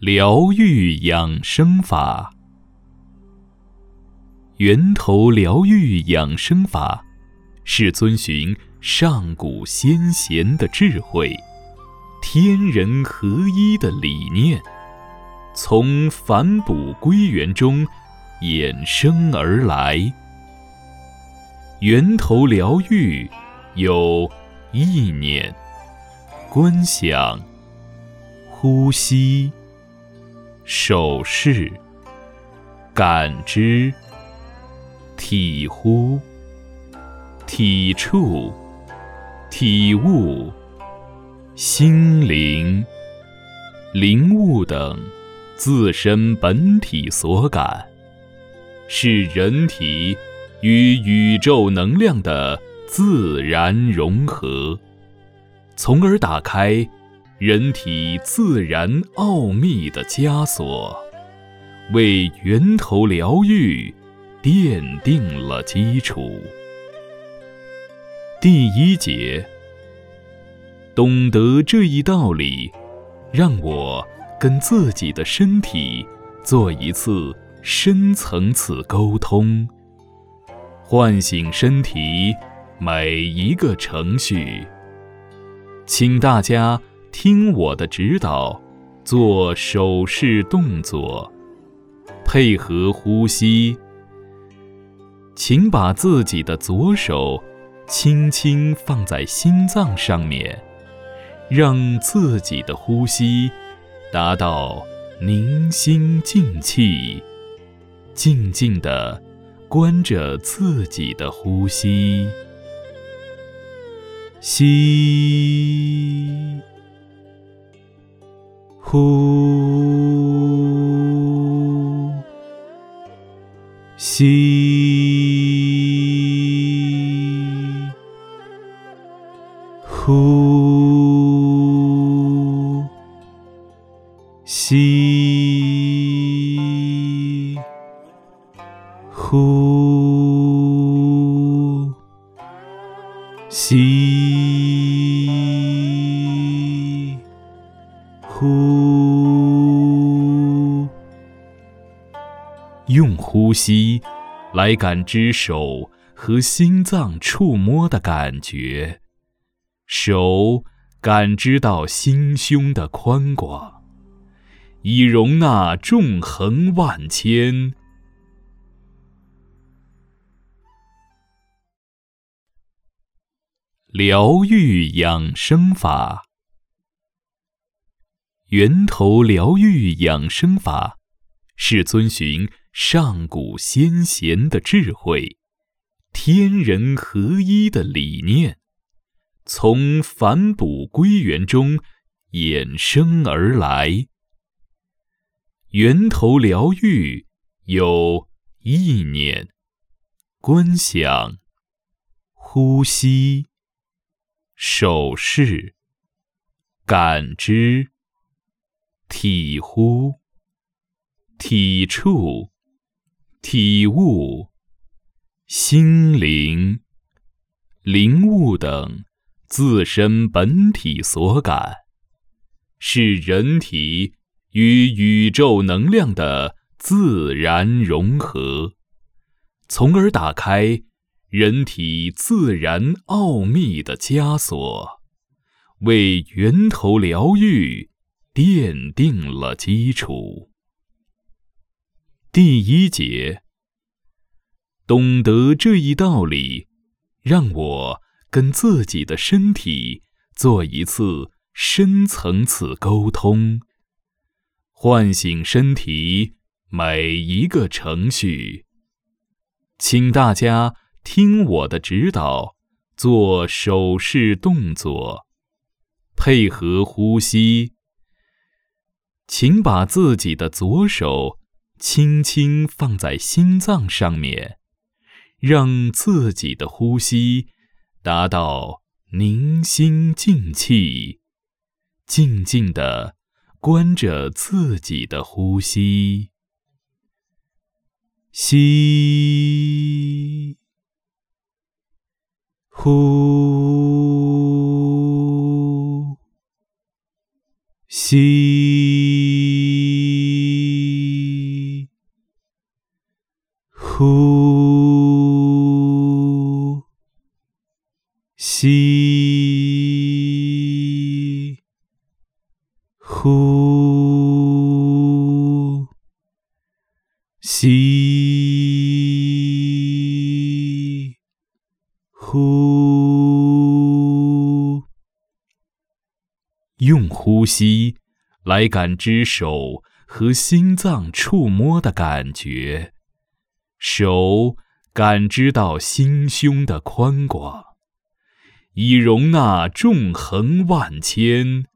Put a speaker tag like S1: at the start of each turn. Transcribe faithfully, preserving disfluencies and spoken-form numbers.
S1: 疗愈养生法。源头疗愈养生法是遵循上古先贤的智慧，天人合一的理念，从返璞归元中衍生而来。源头疗愈有意念、观想、呼吸、手势、感知、体呼、体触、体悟、心灵、灵悟等自身本体所感，是人体与宇宙能量的自然融合，从而打开人体自然奥秘的枷锁，为源头疗愈奠定了基础。第一节，懂得这一道理，让我跟自己的身体做一次深层次沟通，唤醒身体每一个程序。请大家听我的指导，做手势动作，配合呼吸。请把自己的左手轻轻放在心脏上面，让自己的呼吸达到宁心静气，静静地观着自己的呼吸。吸，呼，吸，呼，吸，呼，吸，呼，用呼吸来感知手和心脏触摸的感觉，手感知到心胸的宽广，以容纳纵横万千。疗愈养生法。源头疗愈养生法是遵循上古先贤的智慧，天人合一的理念，从返璞归元中衍生而来。源头疗愈有意念、观想、呼吸、手势、感知、体呼、体触、体悟、心灵、灵悟等自身本体所感，是人体与宇宙能量的自然融合，从而打开人体自然奥秘的枷锁，为源头疗愈奠定了基础。第一节，懂得这一道理，让我跟自己的身体做一次深层次沟通，唤醒身体每一个程序。请大家听我的指导，做手势动作，配合呼吸。请把自己的左手轻轻放在心脏上面，让自己的呼吸达到宁心静气，静静地观着自己的呼吸。吸，呼，吸， 呼吸，呼吸，呼。用呼吸来感知手和心脏触摸的感觉，手感知到心胸的宽广，以容纳纵横万千，